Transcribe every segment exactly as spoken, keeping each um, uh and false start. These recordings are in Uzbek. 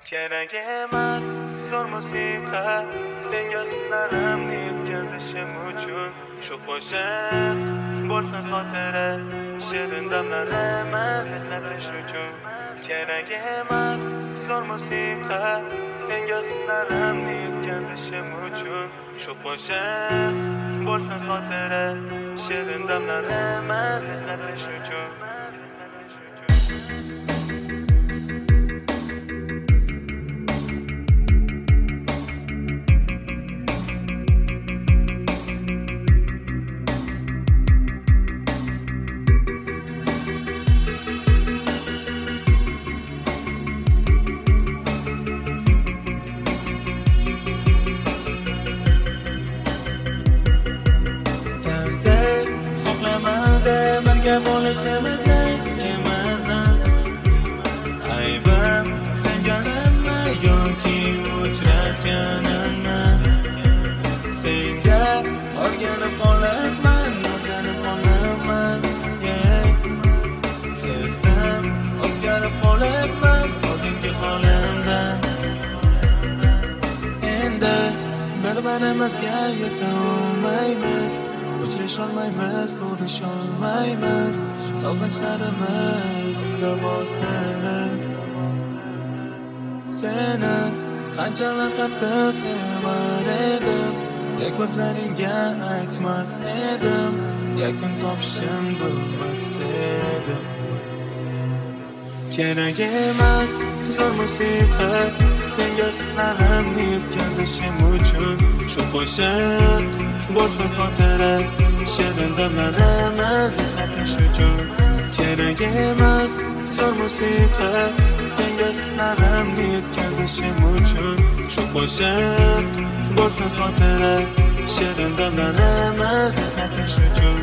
kerak emas zo'r musiqa senga hislarimni yetkazishim uchun shu qo'shiq bo'lsa xotira shirin damlar emas eslatish uchun kerak emas zo'r musiqa senga hislarimni yetkazishim uchun shu qo'shiq bo'lsa xotira shirin damlar emas eslatish uchun bo'lishimizni ikimizdan aybim senganimmi yoki uchratganimmi senga o'rganib qolibman o'rganib qolibman sizdan o'zgarib qolibman oldingi holimdan endi bir-birimizga yeta olmaymiz uchrasholmaymiz, ko'risholmaymiz sog'inchlarimiz davosiz seni qanchalar qattiq sevar edim ya ko'zlaringga aytmas edim yakun topishim bo'lmas edi kerak emas zo'r musiqa senga hislarimni yetkazishim uchun shu qo'shiq bo'lsa xotira shirin damlar emas eslatish uchun kerak emas zo'r musiqa senga hislarimni yetkazishim uchun shu qo'shiq bo'lsa xotira shirin damlar emas eslatish uchun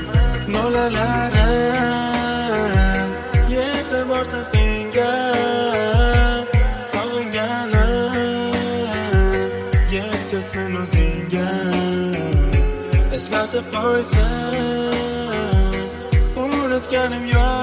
nolalarim yetib borsa senga sog'inganim yetkazsin o'zingga eslatib qo'ysin unutganim yo'q